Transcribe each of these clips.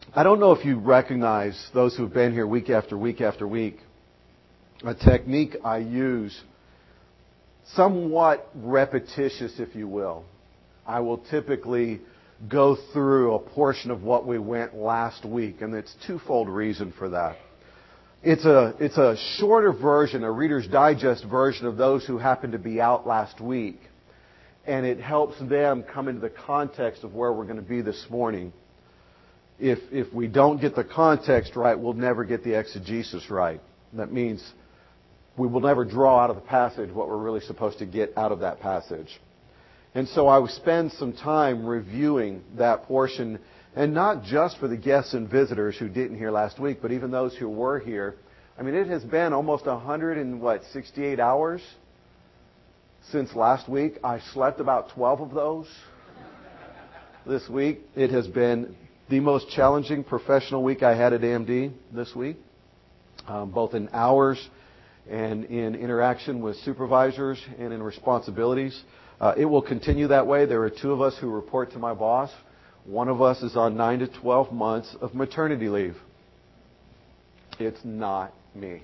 I don't know if you recognize, those who have been here week after week after week, a technique I use, somewhat repetitious, if you will. I will typically go through a portion of what we went last week, and it's twofold reason for that. It's a shorter version, a Reader's Digest version of those who happened to be out last week, and it helps them come into the context of where we're going to be this morning. If we don't get the context right, we'll never get the exegesis right. That means we will never draw out of the passage what we're really supposed to get out of that passage. And so I will spend some time reviewing that portion, and not just for the guests and visitors who didn't hear last week, but even those who were here. I mean, it has been almost 168 hours since last week. I slept about 12 of those this week. It has been the most challenging professional week I had at AMD this week, both in hours and in interaction with supervisors and in responsibilities. It will continue that way. There are two of us who report to my boss. One of us is on 9 to 12 months of maternity leave. It's not me.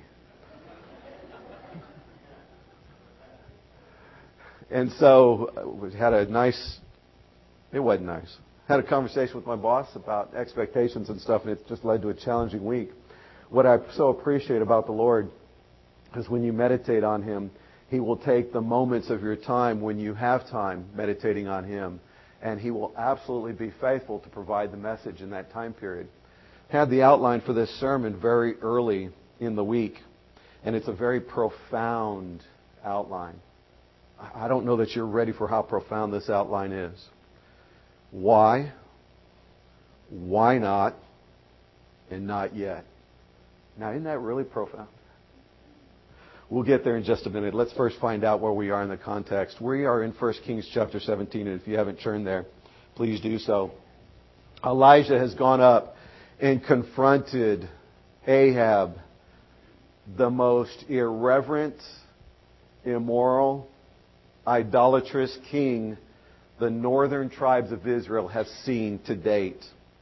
And so we had it wasn't nice. Had a conversation with my boss about expectations and stuff, and it just led to a challenging week. What I so appreciate about the Lord is when you meditate on Him, He will take the moments of your time when you have time meditating on Him, and He will absolutely be faithful to provide the message in that time period. Had the outline for this sermon very early in the week, and it's a very profound outline. I don't know that you're ready for how profound this outline is. Why? Why not? And not yet. Now, isn't that really profound? We'll get there in just a minute. Let's first find out where we are in the context. We are in 1 Kings chapter 17, and if you haven't turned there, please do so. Elijah has gone up and confronted Ahab, the most irreverent, immoral, idolatrous king the northern tribes of Israel have seen to date.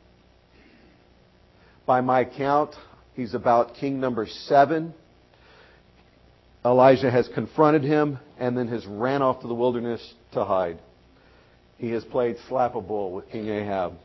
By my count, he's about king number 7. Elijah has confronted him and then has ran off to the wilderness to hide. He has played slap-a-bull with King Ahab.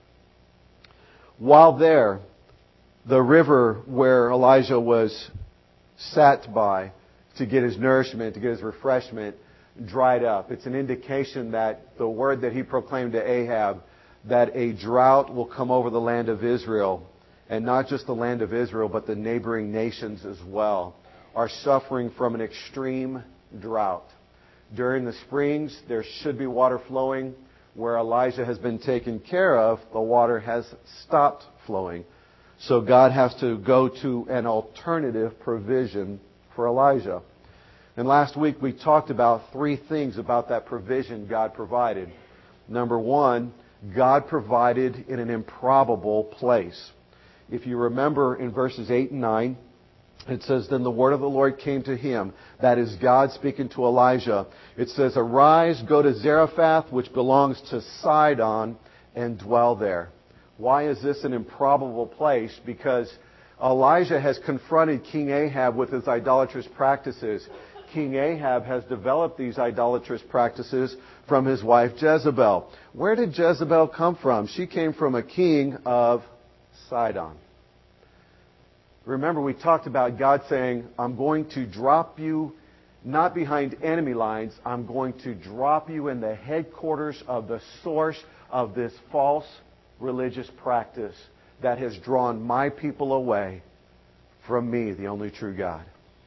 While there, the river where Elijah was sat by to get his nourishment, to get his refreshment, dried up. It's an indication that the word that he proclaimed to Ahab, that a drought will come over the land of Israel, and not just the land of Israel, but the neighboring nations as well, are suffering from an extreme drought. During the springs, there should be water flowing. Where Elijah has been taken care of, the water has stopped flowing. So God has to go to an alternative provision for Elijah. And last week we talked about 3 things about that provision God provided. Number 1, God provided in an improbable place. If you remember in verses 8 and 9, it says, Then the word of the Lord came to him. That is God speaking to Elijah. It says, Arise, go to Zarephath, which belongs to Sidon, and dwell there. Why is this an improbable place? Because Elijah has confronted King Ahab with his idolatrous practices. King Ahab has developed these idolatrous practices from his wife Jezebel. Where did Jezebel come from? She came from a king of Sidon. Remember, we talked about God saying, I'm going to drop you not behind enemy lines. I'm going to drop you in the headquarters of the source of this false religious practice that has drawn my people away from me, the only true God.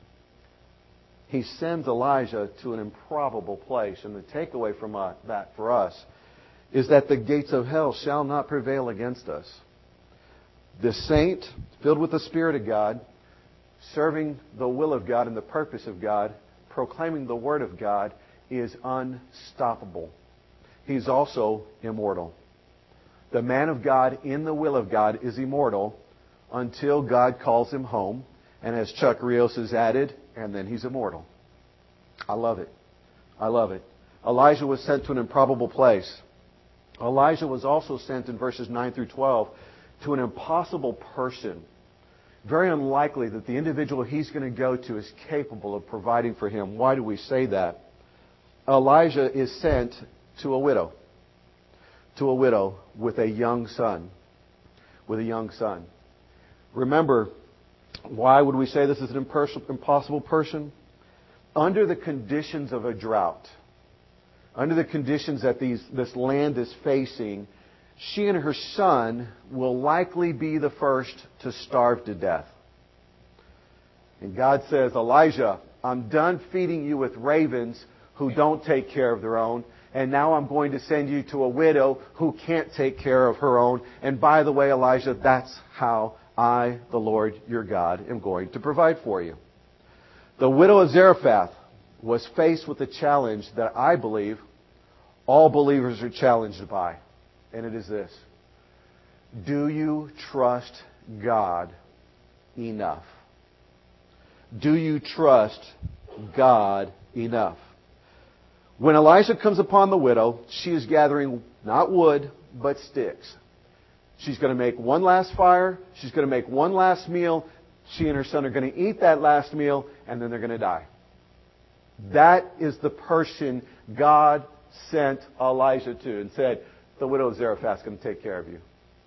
He sends Elijah to an improbable place. And the takeaway from that for us is that the gates of hell shall not prevail against us. The saint, filled with the Spirit of God, serving the will of God and the purpose of God, proclaiming the Word of God, is unstoppable. He's also immortal. The man of God in the will of God is immortal until God calls him home. And as Chuck Rios has added, and then he's immortal. I love it. I love it. Elijah was sent to an improbable place. Elijah was also sent in verses 9 through 12 to an impossible person. Very unlikely that the individual he's going to go to is capable of providing for him. Why do we say that? Elijah is sent to a widow. To a widow with a young son. With a young son. Remember, why would we say this is an impossible person? Under the conditions of a drought, under the conditions that this land is facing, she and her son will likely be the first to starve to death. And God says, Elijah, I'm done feeding you with ravens who don't take care of their own. And now I'm going to send you to a widow who can't take care of her own. And by the way, Elijah, that's how I, the Lord your God, am going to provide for you. The widow of Zarephath was faced with a challenge that I believe all believers are challenged by. And it is this. Do you trust God enough? Do you trust God enough? When Elijah comes upon the widow, she is gathering not wood, but sticks. She's going to make one last fire. She's going to make one last meal. She and her son are going to eat that last meal, and then they're going to die. That is the person God sent Elijah to and said, the widow of Zarephath is going to take care of you.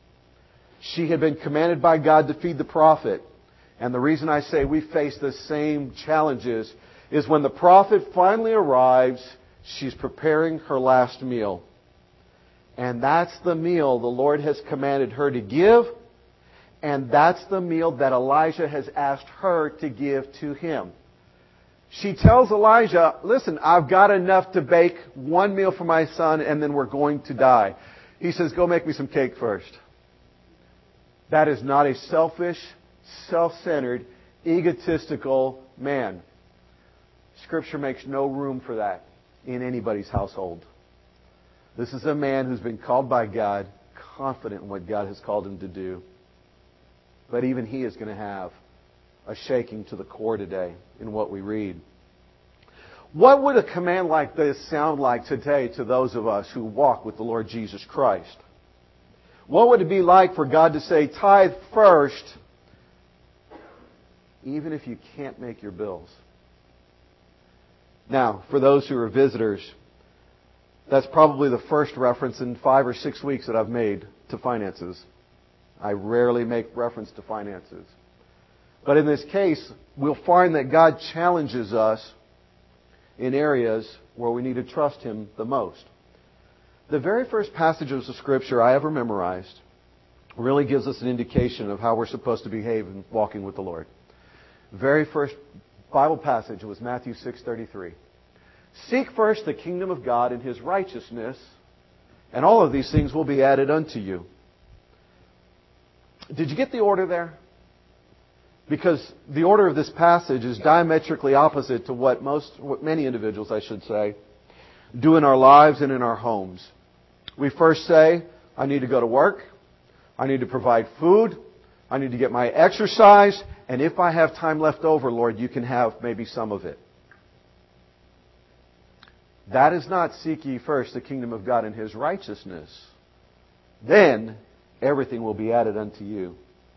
She had been commanded by God to feed the prophet. And the reason I say we face the same challenges is when the prophet finally arrives, she's preparing her last meal. And that's the meal the Lord has commanded her to give. And that's the meal that Elijah has asked her to give to him. She tells Elijah, listen, I've got enough to bake one meal for my son and then we're going to die. He says, go make me some cake first. That is not a selfish, self-centered, egotistical man. Scripture makes no room for that in anybody's household. This is a man who's been called by God, confident in what God has called him to do. But even he is going to have a shaking to the core today in what we read. What would a command like this sound like today to those of us who walk with the Lord Jesus Christ? What would it be like for God to say, tithe first, even if you can't make your bills? Now, for those who are visitors, that's probably the first reference in 5 or 6 weeks that I've made to finances. I rarely make reference to finances. But in this case, we'll find that God challenges us in areas where we need to trust Him the most. The very first passages of Scripture I ever memorized really gives us an indication of how we're supposed to behave in walking with the Lord. The very first Bible passage was Matthew 6:33. Seek first the kingdom of God and His righteousness, and all of these things will be added unto you. Did you get the order there? Because the order of this passage is diametrically opposite to what many individuals, I should say, do in our lives and in our homes. We first say, I need to go to work. I need to provide food. I need to get my exercise. And if I have time left over, Lord, you can have maybe some of it. That is not seek ye first the kingdom of God and His righteousness. Then everything will be added unto you.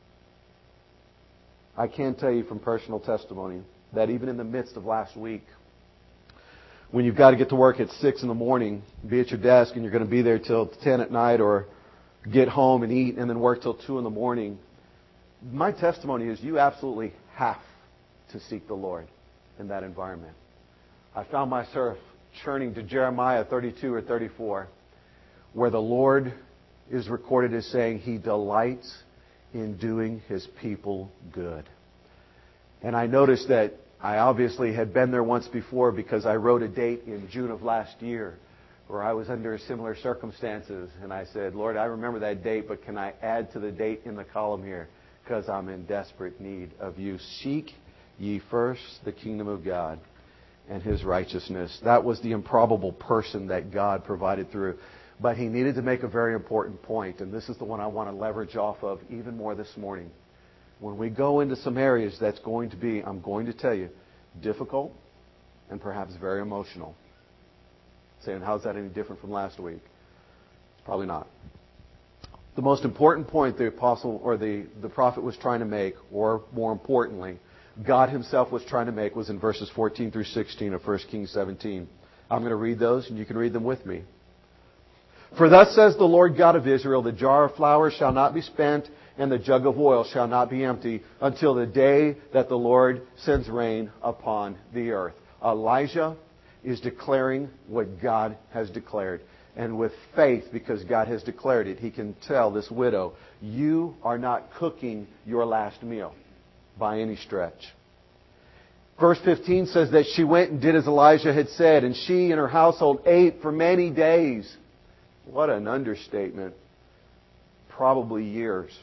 I can tell you from personal testimony that even in the midst of last week, when you've got to get to work at 6 in the morning, be at your desk, and you're going to be there till 10 at night, or get home and eat and then work till 2 in the morning, my testimony is you absolutely have to seek the Lord in that environment. I found myself turning to Jeremiah 32 or 34, where the Lord is recorded as saying He delights in doing His people good. And I noticed that I obviously had been there once before because I wrote a date in June of last year where I was under similar circumstances. And I said, Lord, I remember that date, but can I add to the date in the column here? Because I'm in desperate need of you. Seek ye first the kingdom of God and His righteousness. That was the improbable person that God provided through. But He needed to make a very important point, and this is the one I want to leverage off of even more this morning. When we go into some areas that's going to be, I'm going to tell you, difficult and perhaps very emotional. Saying, how's that any different from last week? Probably not. The most important point the apostle or the prophet was trying to make, or more importantly, God himself was trying to make, was in verses 14 through 16 of 1 Kings 17. I'm going to read those, and you can read them with me. For thus says the Lord God of Israel, the jar of flour shall not be spent, and the jug of oil shall not be empty, until the day that the Lord sends rain upon the earth. Elijah is declaring what God has declared. And with faith, because God has declared it, he can tell this widow, you are not cooking your last meal by any stretch. Verse 15 says that she went and did as Elijah had said, and she and her household ate for many days. What an understatement. Probably years.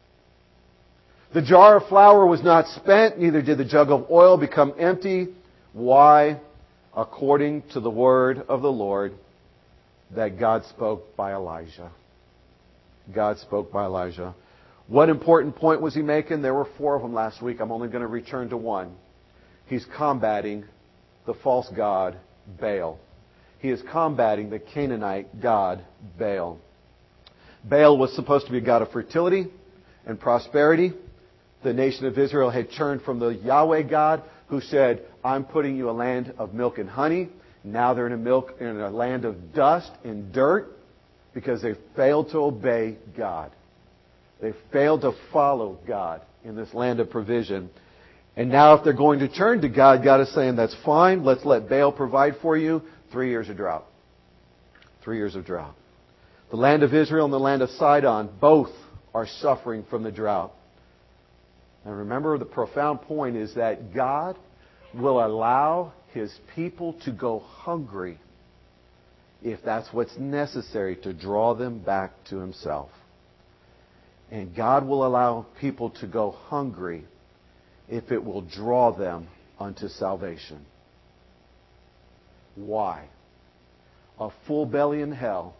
The jar of flour was not spent, neither did the jug of oil become empty. Why? According to the word of the Lord that God spoke by Elijah. God spoke by Elijah. What important point was he making? There were 4 of them last week. I'm only going to return to one. He's combating the false god Baal. He is combating the Canaanite god Baal. Baal was supposed to be a god of fertility and prosperity. The nation of Israel had turned from the Yahweh God, who said, I'm putting you a land of milk and honey. Now they're in a land of dust and dirt because they failed to obey God. They failed to follow God in this land of provision. And now if they're going to turn to God, God is saying, that's fine. Let's let Baal provide for you. 3 years of drought. 3 years of drought. The land of Israel and the land of Sidon both are suffering from the drought. And remember, the profound point is that God will allow His people to go hungry if that's what's necessary to draw them back to Himself. And God will allow people to go hungry if it will draw them unto salvation. Why? A full belly in hell.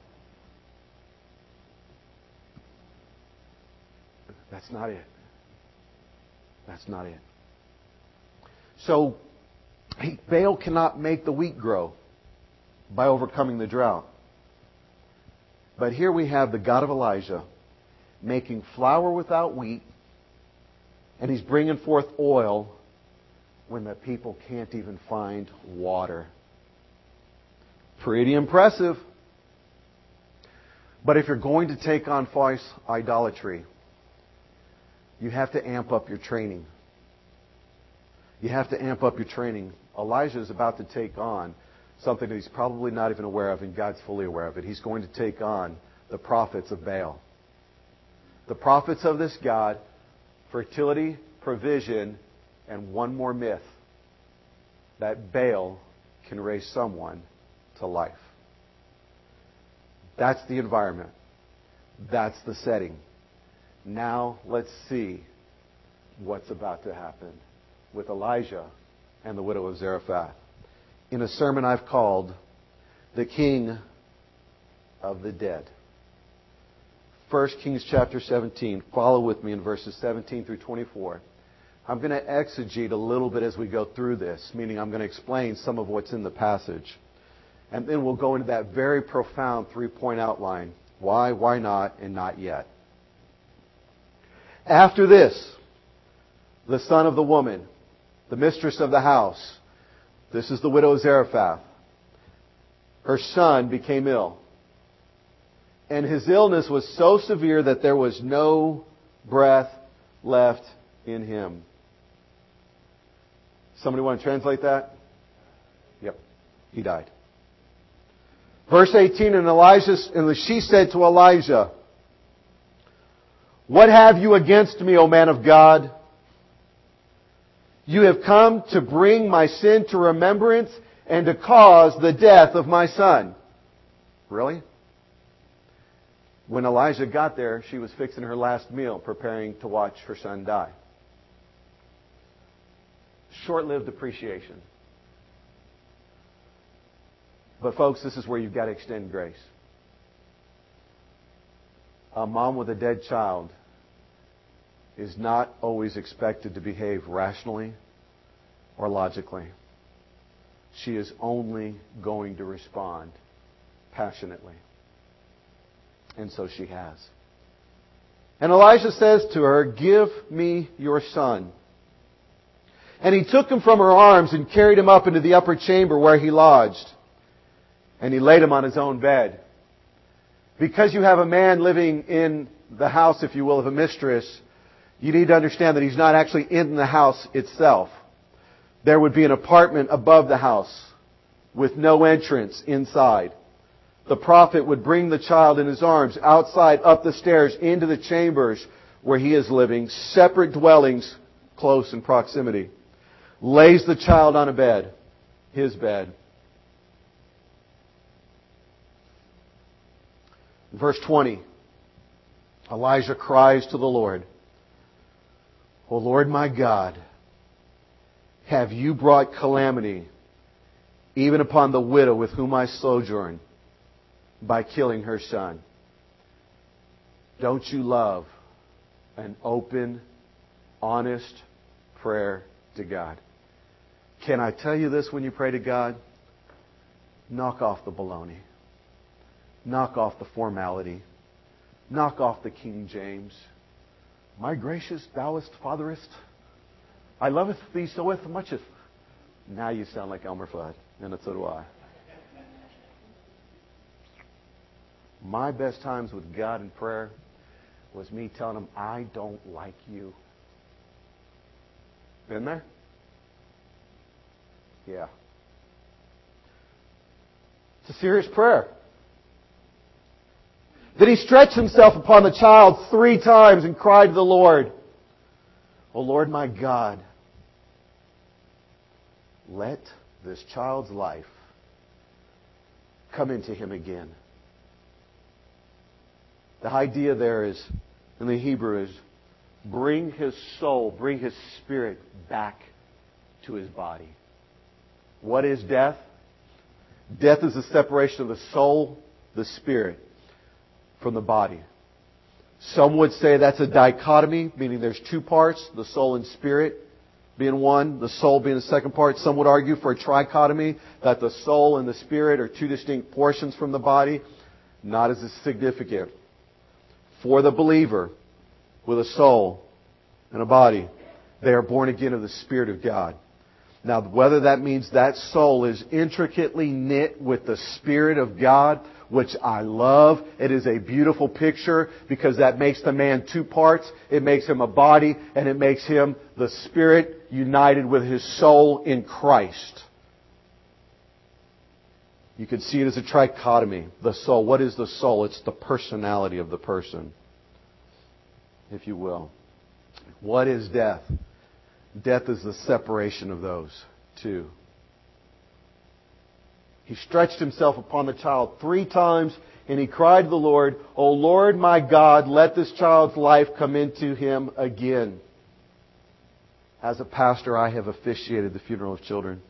That's not it. That's not it. So, Baal cannot make the wheat grow by overcoming the drought. But here we have the God of Elijah making flour without wheat, and he's bringing forth oil when the people can't even find water. Pretty impressive. But if you're going to take on false idolatry, you have to amp up your training. You have to amp up your training. Elijah is about to take on something that he's probably not even aware of, and God's fully aware of it. He's going to take on the prophets of Baal. The prophets of this God, fertility, provision, and one more myth, that Baal can raise someone to life. That's the environment. That's the setting. Now let's see what's about to happen with Elijah and the widow of Zarephath in a sermon I've called The King of the Dead. 1 Kings chapter 17. Follow with me in verses 17 through 24. I'm going to exegete a little bit as we go through this, meaning I'm going to explain some of what's in the passage. And then we'll go into that very profound 3-point outline. Why, why not, and not yet. After this, the son of the woman, the mistress of the house, this is the widow of Zarephath, her son became ill. And his illness was so severe that there was no breath left in him. Somebody want to translate that? Yep. He died. Verse 18, and she said to Elijah, what have you against me, O man of God? You have come to bring my sin to remembrance and to cause the death of my son. Really? When Elijah got there, she was fixing her last meal, preparing to watch her son die. Short-lived appreciation. But folks, this is where you've got to extend grace. A mom with a dead child is not always expected to behave rationally or logically. She is only going to respond passionately. And so she has. And Elijah says to her, "Give me your son." And he took him from her arms and carried him up into the upper chamber where he lodged. And he laid him on his own bed. Because you have a man living in the house, if you will, of a mistress, you need to understand that he's not actually in the house itself. There would be an apartment above the house with no entrance inside. The prophet would bring the child in his arms outside, up the stairs, into the chambers where he is living, separate dwellings close in proximity. Lays the child on a bed, his bed. Verse 20, Elijah cries to the Lord, "O Lord my God, have you brought calamity even upon the widow with whom I sojourn by killing her son? Don't you love an open, honest prayer to God?" Can I tell you this when you pray to God? Knock off the baloney. Knock off the formality. Knock off the King James. "My gracious, thouest, fatherest, I loveth thee so with mucheth." Now you sound like Elmer Fudd, and so do I. My best times with God in prayer was me telling Him, "I don't like you." Been there? Yeah. It's a serious prayer. Then he stretched himself upon the child 3 times and cried to the Lord, "O Lord my God, let this child's life come into him again." The idea there is, in the Hebrew, is bring his soul, bring his spirit back to his body. What is death? Death is the separation of the soul, the spirit, from the body. Some would say that's a dichotomy, meaning there's 2 parts, the soul and spirit being one, the soul being the second part. Some would argue for a trichotomy, that the soul and the spirit are 2 distinct portions from the body. Not as significant. For the believer, with a soul and a body, they are born again of the Spirit of God. Now, whether that means that soul is intricately knit with the Spirit of God, which I love. It is a beautiful picture because that makes the man 2 parts. It makes him a body, and it makes him the Spirit united with his soul in Christ. You can see it as a trichotomy. The soul. What is the soul? It's the personality of the person, if you will. What is death? Death is the separation of those 2. He stretched himself upon the child 3 times, and he cried to the Lord, "O Lord my God, let this child's life come into him again." As a pastor, I have officiated the funeral of children.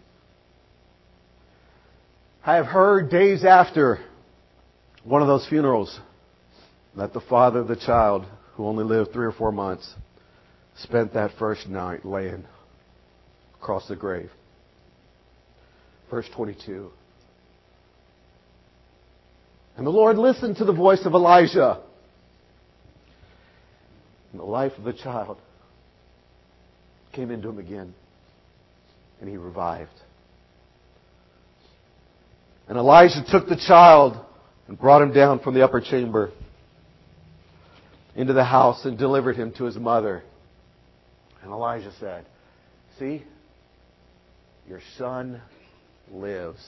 I have heard days after one of those funerals that the father of the child, who only lived 3 or 4 months, spent that first night laying across the grave. Verse 22. And the Lord listened to the voice of Elijah. And the life of the child came into him again. And he revived. And Elijah took the child and brought him down from the upper chamber into the house and delivered him to his mother. And Elijah said, "See, your son lives."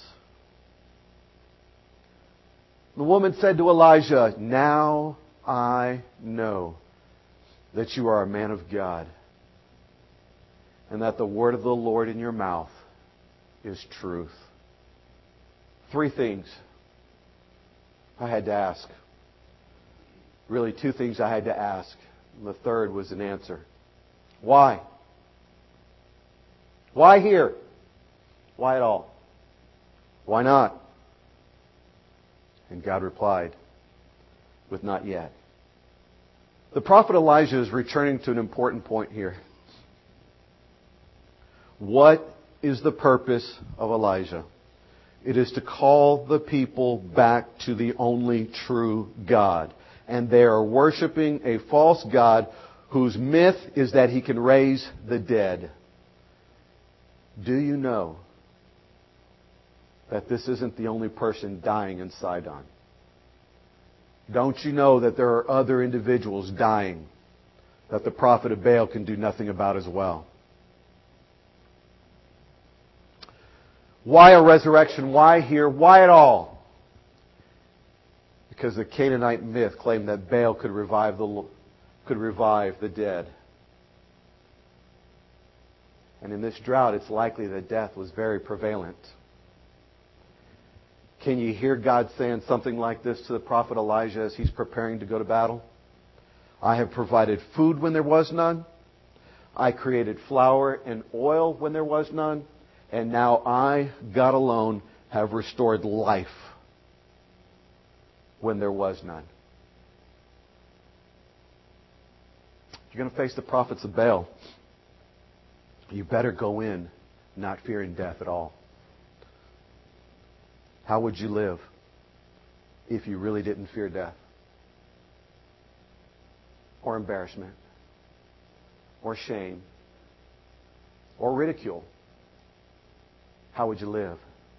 The woman said to Elijah, "Now I know that you are a man of God, and that the word of the Lord in your mouth is truth." 3 things I had to ask. Really 2 things I had to ask. And the third was an answer. Why? Why here? Why at all? Why not? And God replied with "not yet." The prophet Elijah is returning to an important point here. What is the purpose of Elijah? It is to call the people back to the only true God. and they are worshiping a false god whose myth is that he can raise the dead. Do you know that this isn't the only person dying in Sidon? Don't you know that there are other individuals dying that the prophet of Baal can do nothing about as well? Why a resurrection? Why here? Why at all? Because the Canaanite myth claimed that Baal could revive the dead. And in this drought, it's likely that death was very prevalent. Can you hear God saying something like this to the prophet Elijah as he's preparing to go to battle? I have provided food when there was none. I created flour and oil when there was none. And now I, God alone, have restored life when there was none. If you're going to face the prophets of Baal, you better go in not fearing death at all. How would you live if you really didn't fear death? Or embarrassment? Or shame? Or ridicule? How would you live?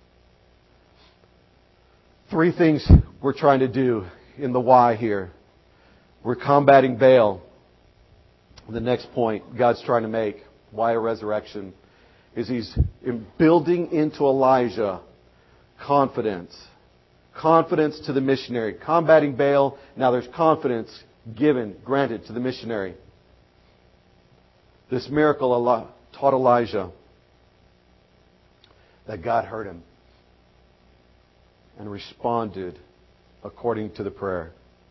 3 things we're trying to do in the why here. We're combating Baal. The next point God's trying to make, why a resurrection, is He's building into Elijah confidence. Confidence to the missionary. Combating Baal, now there's confidence granted to the missionary. This miracle taught Elijah that God heard him and responded according to the prayer.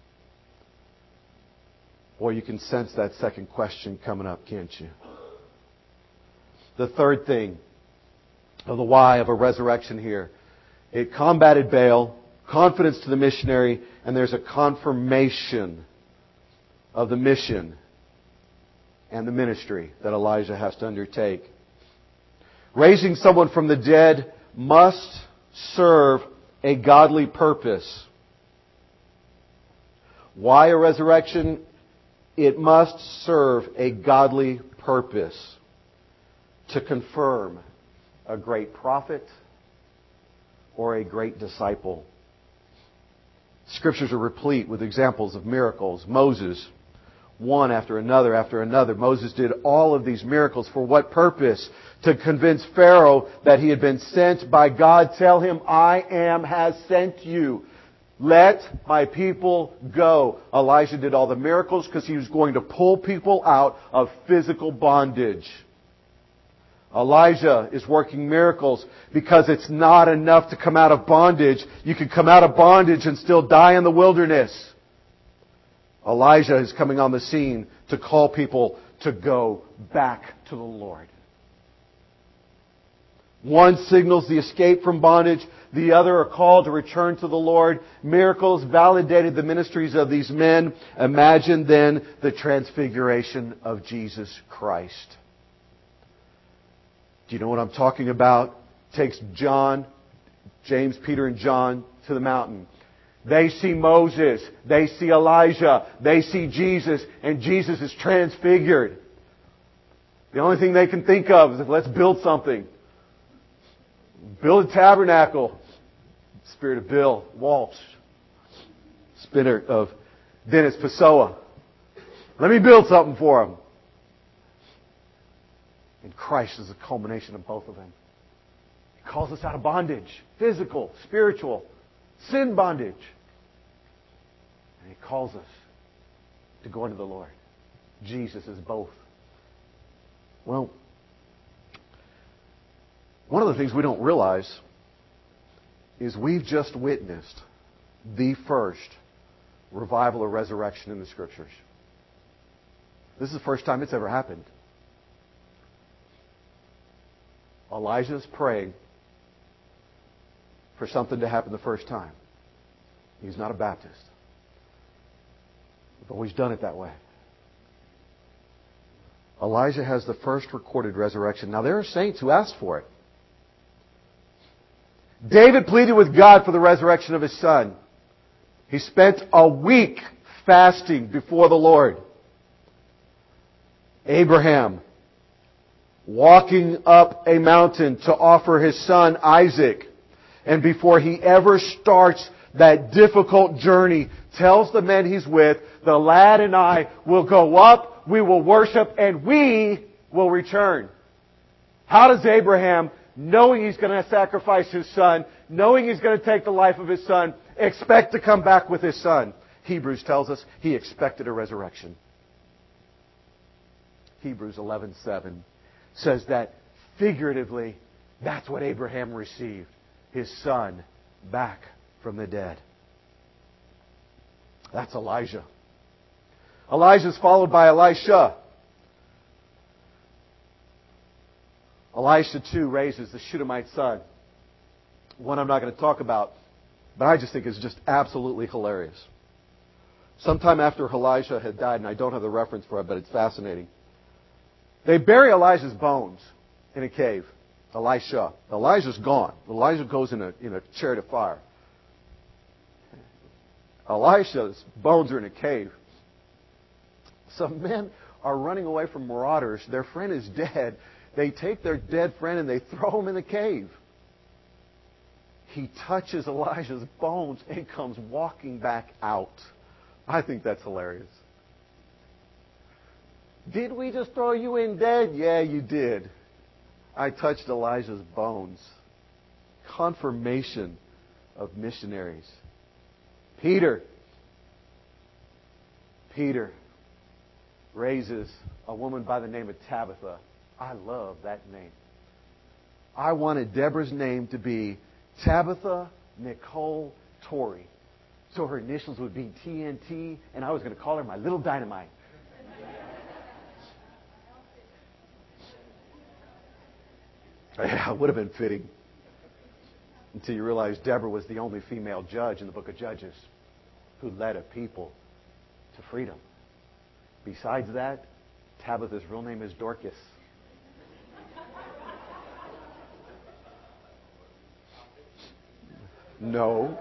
Boy, you can sense that second question coming up, can't you? The third thing of the why of a resurrection here. It combated Baal, confidence to the missionary, and there's a confirmation of the mission and the ministry that Elijah has to undertake. Raising someone from the dead must serve a godly purpose. Why a resurrection? It must serve a godly purpose to confirm a great prophet or a great disciple. Scriptures are replete with examples of miracles. Moses, one after another after another. Moses did all of these miracles for what purpose? To convince Pharaoh that he had been sent by God. Tell him, I am has sent you. Let my people go. Elijah did all the miracles because he was going to pull people out of physical bondage. Elijah is working miracles because it's not enough to come out of bondage. You can come out of bondage and still die in the wilderness. Elijah is coming on the scene to call people to go back to the Lord. One signals the escape from bondage. The other a call to return to the Lord. Miracles validated the ministries of these men. Imagine then the transfiguration of Jesus Christ. Do you know what I'm talking about? Takes James, Peter, and John to the mountain. They see Moses. They see Elijah. They see Jesus. And Jesus is transfigured. The only thing they can think of is, let's build something. Build a tabernacle. Spirit of Bill Walsh. Spinner of Dennis Pessoa. Let me build something for them. And Christ is the culmination of both of them. He calls us out of bondage. Physical, spiritual, sin bondage. And He calls us to go into the Lord. Jesus is both. Well, one of the things we don't realize is we've just witnessed the first revival or resurrection in the Scriptures. This is the first time it's ever happened. Elijah's praying for something to happen the first time. He's not a Baptist. We've always done it that way. Elijah has the first recorded resurrection. Now, there are saints who asked for it. David pleaded with God for the resurrection of his son. He spent a week fasting before the Lord. Abraham walking up a mountain to offer his son Isaac. And before he ever starts that difficult journey, tells the men he's with, the lad and I will go up, we will worship, and we will return. How does Abraham, knowing he's going to sacrifice his son, knowing he's going to take the life of his son, expect to come back with his son? Hebrews tells us he expected a resurrection. Hebrews 11:7 says that figuratively, that's what Abraham received. His son back from the dead. That's Elijah. Elijah's followed by Elisha. Elisha too raises the Shunammite son. One I'm not going to talk about, but I just think is just absolutely hilarious. Sometime after Elisha had died, and I don't have the reference for it, but it's fascinating. They bury Elijah's bones in a cave. Elijah's gone. Elijah goes in a chariot of fire. Elisha's bones are in a cave. Some men are running away from marauders. Their friend is dead. They take their dead friend and they throw him in the cave. He touches Elijah's bones and comes walking back out. I think that's hilarious. Did we just throw you in dead? Yeah, you did. I touched Elijah's bones. Confirmation of missionaries. Peter raises a woman by the name of Tabitha. I love that name. I wanted Deborah's name to be Tabitha Nicole Torrey. So her initials would be TNT, and I was going to call her my little dynamite. Yeah, it would have been fitting. Until you realize Deborah was the only female judge in the book of Judges who led a people to freedom. Besides that, Tabitha's real name is Dorcas. No.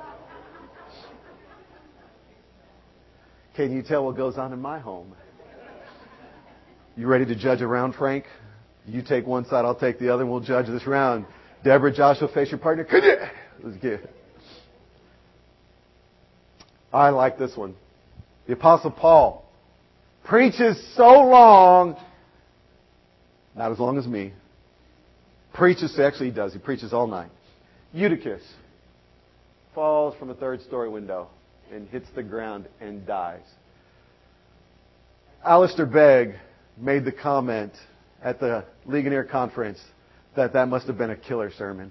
Can you tell what goes on in my home? You ready to judge a round, Frank? You take one side, I'll take the other, and we'll judge this round. Deborah, Joshua, face your partner. Let's get it. I like this one. The Apostle Paul preaches so long, not as long as me. Actually he does. He preaches all night. Eutychus falls from a third-story window and hits the ground and dies. Alistair Begg made the comment at the Ligonier Conference that must have been a killer sermon.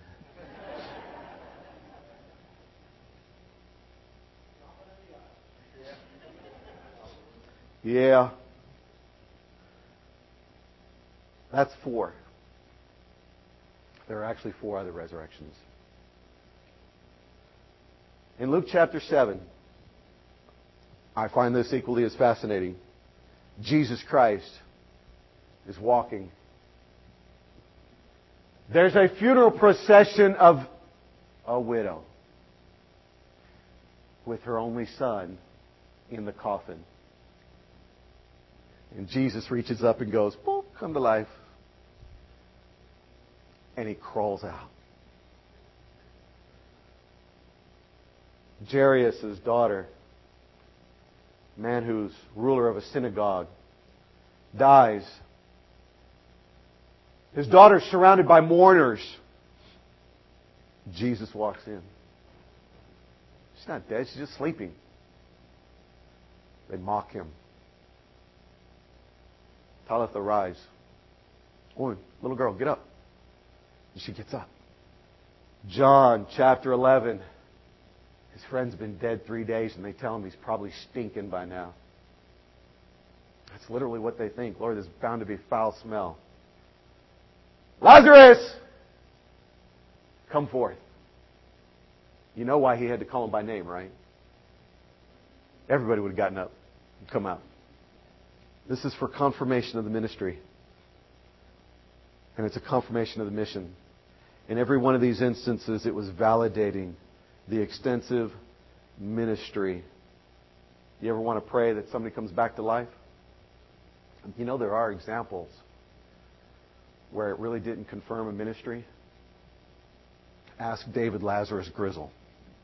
Yeah. That's 4. There are actually 4 other resurrections. In Luke chapter 7, I find this equally as fascinating. Jesus Christ is walking. There's a funeral procession of a widow with her only son in the coffin. And Jesus reaches up and goes, "Boop, come to life." And he crawls out. Jairus' daughter, man who's ruler of a synagogue, dies. His daughter's surrounded by mourners. Jesus walks in. She's not dead, she's just sleeping. They mock him. Talitha, rise. Woman, little girl, get up. And she gets up. John chapter 11. His friend's been dead 3 days, and they tell him he's probably stinking by now. That's literally what they think. Lord, there's bound to be foul smell. Lazarus! Come forth. You know why he had to call him by name, right? Everybody would have gotten up and come out. This is for confirmation of the ministry. And it's a confirmation of the mission. In every one of these instances, it was validating the extensive ministry You ever want to pray that somebody comes back to life? You know, there are examples where it really didn't confirm a ministry. Ask David Lazarus Grizzle.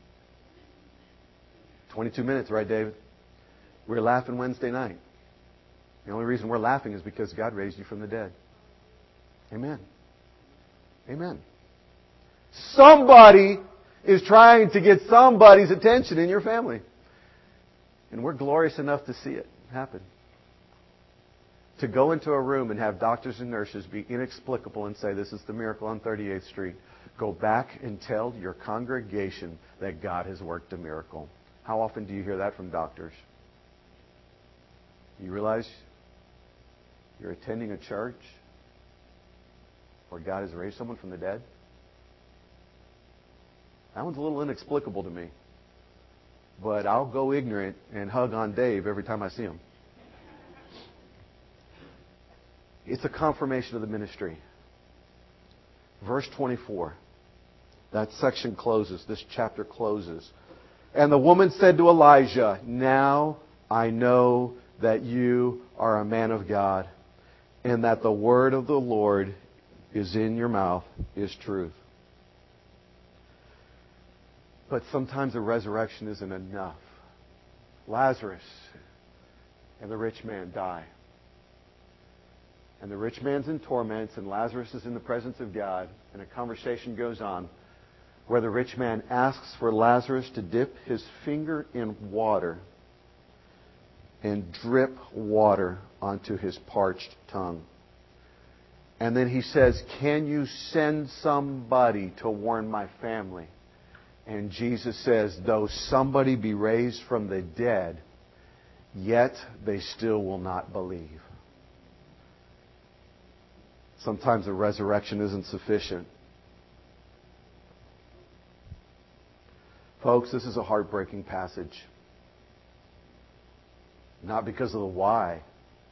22 minutes, right, David? We were laughing Wednesday night. The only reason we're laughing is because God raised you from the dead. Amen. Amen. Somebody is trying to get somebody's attention in your family. And we're glorious enough to see it happen. To go into a room and have doctors and nurses be inexplicable and say, this is the miracle on 38th Street. Go back and tell your congregation that God has worked a miracle. How often do you hear that from doctors? You realize you're attending a church where God has raised someone from the dead? That one's a little inexplicable to me. But I'll go ignorant and hug on Dave every time I see him. It's a confirmation of the ministry. Verse 24. That section closes. This chapter closes. And the woman said to Elijah, now I know that you are a man of God, and that the word of the Lord is in your mouth is truth. But sometimes the resurrection isn't enough. Lazarus and the rich man die. And the rich man's in torments, and Lazarus is in the presence of God, and a conversation goes on where the rich man asks for Lazarus to dip his finger in water and drip water onto his parched tongue. And then he says, can you send somebody to warn my family? And Jesus says, though somebody be raised from the dead, yet they still will not believe. Sometimes the resurrection isn't sufficient. Folks, this is a heartbreaking passage. Not because of the why,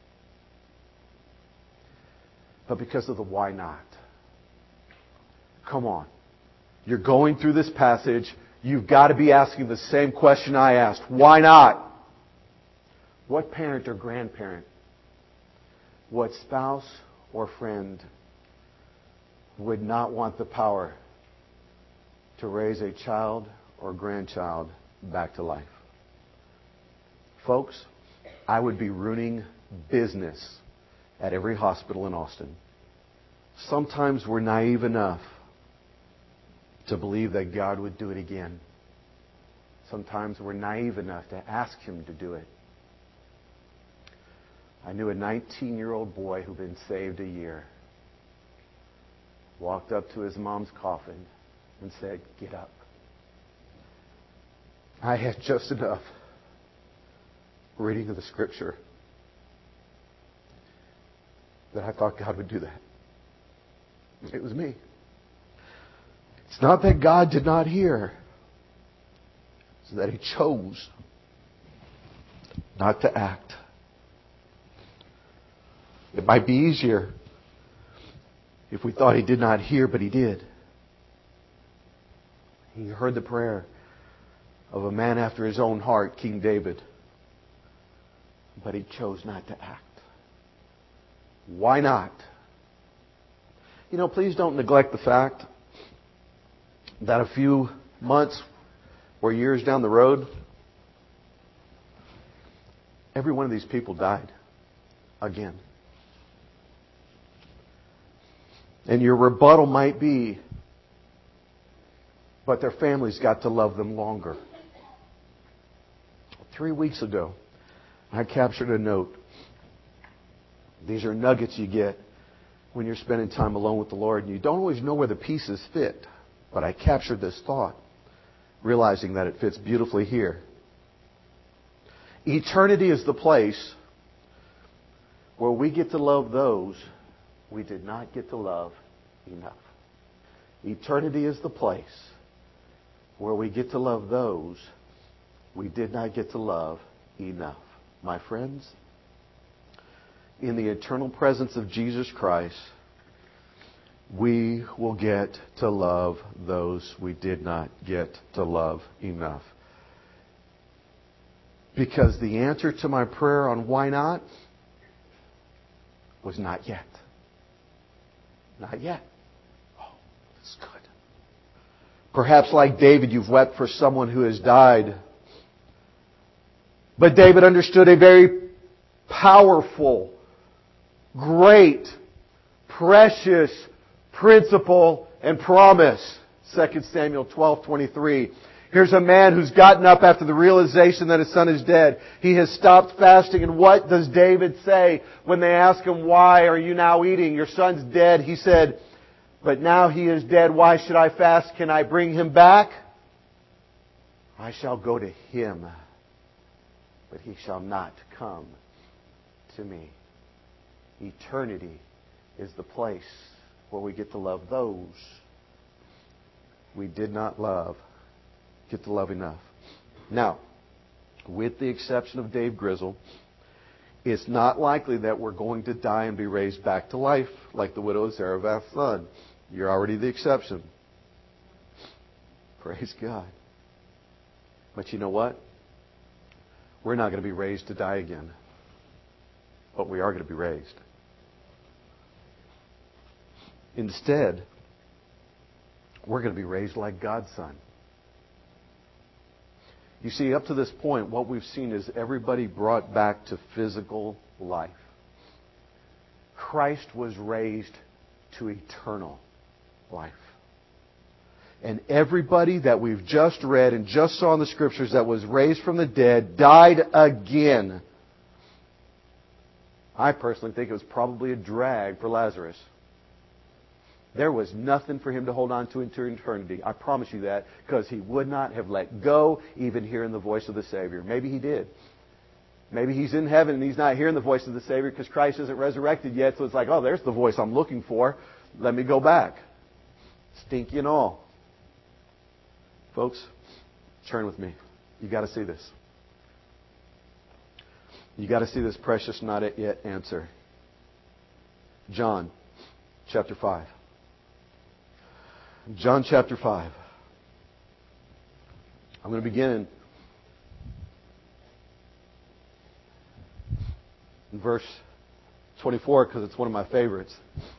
but because of the why not. Come on. You're going through this passage. You've got to be asking the same question I asked. Why not? What parent or grandparent, what spouse or friend would not want the power to raise a child or grandchild back to life? Folks, I would be ruining business at every hospital in Austin. Sometimes we're naive enough to believe that God would do it again. Sometimes we're naive enough to ask Him to do it. I knew a 19-year-old boy who'd been saved a year. Walked up to his mom's coffin and said, get up. I had just enough reading of the Scripture that I thought God would do that. It was me. It's not that God did not hear. It's that He chose not to act. It might be easier if we thought He did not hear, but He did. He heard the prayer of a man after His own heart, King David. But He chose not to act. Why not? You know, please don't neglect the fact that a few months or years down the road, every one of these people died again. And your rebuttal might be, but their families got to love them longer. 3 weeks ago, I captured a note. These are nuggets you get when you're spending time alone with the Lord, and you don't always know where the pieces fit. But I captured this thought, realizing that it fits beautifully here. Eternity is the place where we get to love those we did not get to love enough. Eternity is the place where we get to love those we did not get to love enough. My friends, in the eternal presence of Jesus Christ, we will get to love those we did not get to love enough. Because the answer to my prayer on why not was not yet. Not yet. Oh, that's good. Perhaps like David, you've wept for someone who has died. But David understood a very powerful, great, precious principle and promise. 2 Samuel 12:23. Here's a man who's gotten up after the realization that his son is dead. He has stopped fasting. And what does David say when they ask him, why are you now eating? Your son's dead. He said, but now he is dead. Why should I fast? Can I bring him back? I shall go to him, but he shall not come to me. Eternity is the place where we get to love those we did not love. Get to love enough. Now, with the exception of Dave Grizzle, it's not likely that we're going to die and be raised back to life like the widow of Zarephath's son. You're already the exception. Praise God. But you know what? We're not going to be raised to die again. But we are going to be raised. Instead, we're going to be raised like God's Son. You see, up to this point, what we've seen is everybody brought back to physical life. Christ was raised to eternal life. And everybody that we've just read and just saw in the Scriptures that was raised from the dead died again. I personally think it was probably a drag for Lazarus. There was nothing for him to hold on to into eternity. I promise you that, because he would not have let go even hearing the voice of the Savior. Maybe he did. Maybe he's in heaven and he's not hearing the voice of the Savior because Christ isn't resurrected yet. So it's like, oh, there's the voice I'm looking for. Let me go back. Stinky and all. Folks, turn with me. You got to see this. You got to see this precious not yet answer. John chapter 5. John chapter 5. I'm going to begin in verse 24 because it's one of my favorites.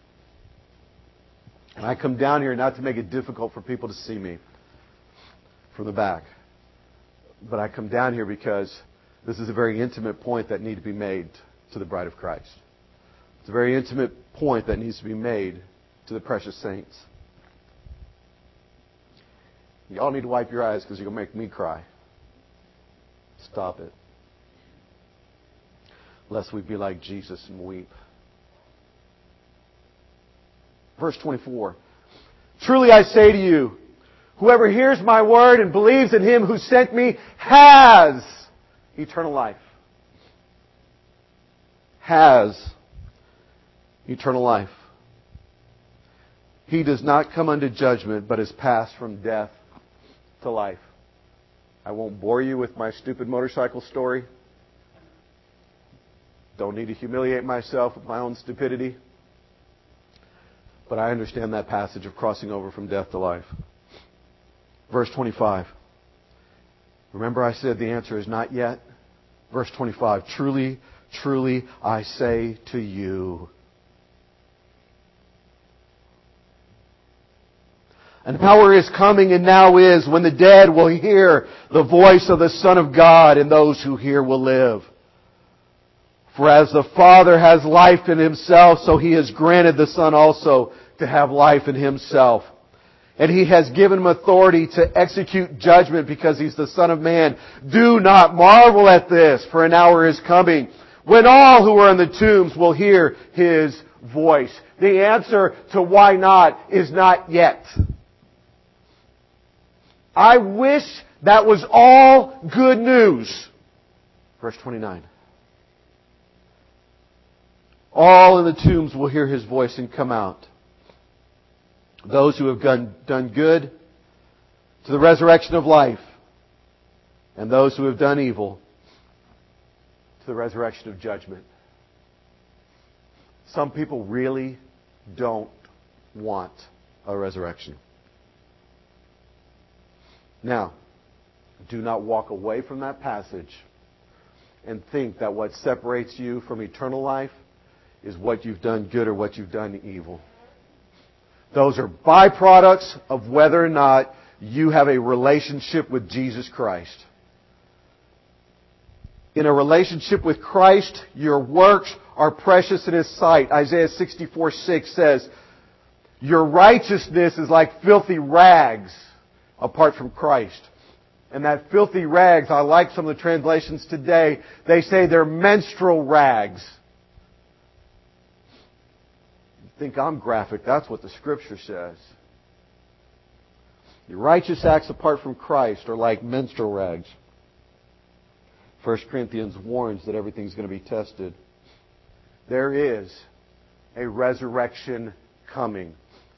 And I come down here not to make it difficult for people to see me from the back. But I come down here because this is a very intimate point that needs to be made to the bride of Christ. It's a very intimate point that needs to be made to the precious saints. Y'all need to wipe your eyes because you're going to make me cry. Stop it. Lest we be like Jesus and weep. Verse 24. Truly I say to you, whoever hears my word and believes in him who sent me has eternal life. Has eternal life. He does not come unto judgment, but is passed from death to life. I won't bore you with my stupid motorcycle story. Don't need to humiliate myself with my own stupidity. But I understand that passage of crossing over from death to life. Verse 25. Remember I said the answer is not yet? Verse 25. Truly, truly, I say to you. An hour is coming and now is when the dead will hear the voice of the Son of God, and those who hear will live. For as the Father has life in Himself, so He has granted the Son also to have life in Himself. And He has given Him authority to execute judgment because He's the Son of Man. Do not marvel at this, for an hour is coming when all who are in the tombs will hear His voice. The answer to why not is not yet. I wish that was all good news. Verse 29. All in the tombs will hear His voice and come out. Those who have done good to the resurrection of life, and those who have done evil to the resurrection of judgment. Some people really don't want a resurrection. Now, do not walk away from that passage and think that what separates you from eternal life is what you've done good or what you've done evil. Those are byproducts of whether or not you have a relationship with Jesus Christ. In a relationship with Christ, your works are precious in His sight. Isaiah 64:6 says, your righteousness is like filthy rags apart from Christ. And that filthy rags, I like some of the translations today, they say they're menstrual rags. You think I'm graphic, that's what the Scripture says. Your righteous acts apart from Christ are like menstrual rags. 1 Corinthians warns that everything's going to be tested. There is a resurrection coming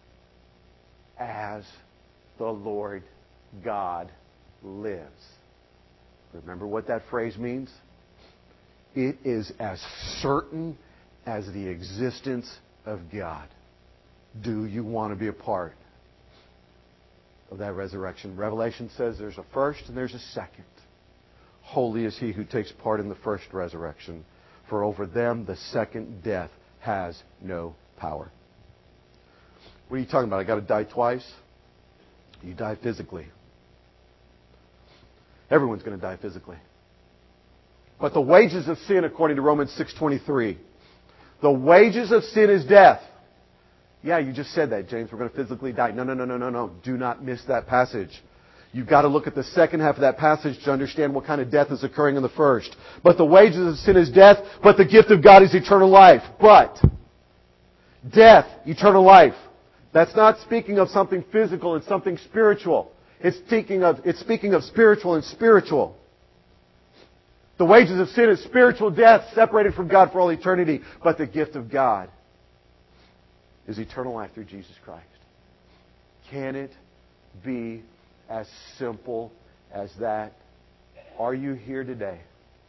as the Lord God lives. Remember what that phrase means? It is as certain as the existence of God. Do you want to be a part of that resurrection? Revelation says there's a first and there's a second. Holy is he who takes part in the first resurrection, for over them the second death has no power. What are you talking about? I got to die twice? You die physically. Everyone's going to die physically. But the wages of sin, according to Romans 6:23, the wages of sin is death. Yeah, you just said that, James. We're going to physically die. No. Do not miss that passage. You've got to look at the second half of that passage to understand what kind of death is occurring in the first. But the wages of sin is death, but the gift of God is eternal life. But death, eternal life. That's not speaking of something physical and something spiritual. It's speaking of spiritual and spiritual. The wages of sin is spiritual death, separated from God for all eternity. But the gift of God is eternal life through Jesus Christ. Can it be as simple as that? Are you here today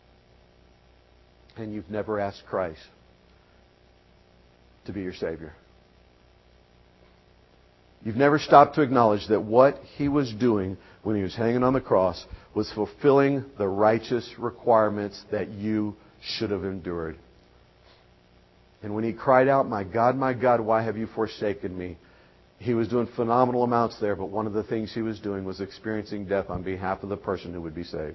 and you've never asked Christ to be your Savior? You've never stopped to acknowledge that what He was doing when He was hanging on the cross was fulfilling the righteous requirements that you should have endured. And when He cried out, my God, why have you forsaken me?" He was doing phenomenal amounts there, but one of the things He was doing was experiencing death on behalf of the person who would be saved.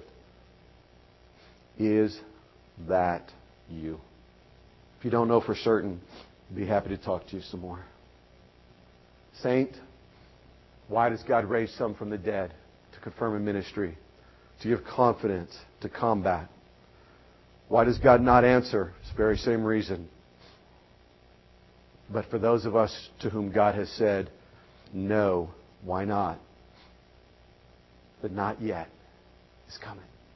Is that you? If you don't know for certain, I'd be happy to talk to you some more. Saint, why does God raise some from the dead? To confirm a ministry, to give confidence, to combat. Why does God not answer? It's the very same reason. But for those of us to whom God has said, no, why not? But not yet is coming.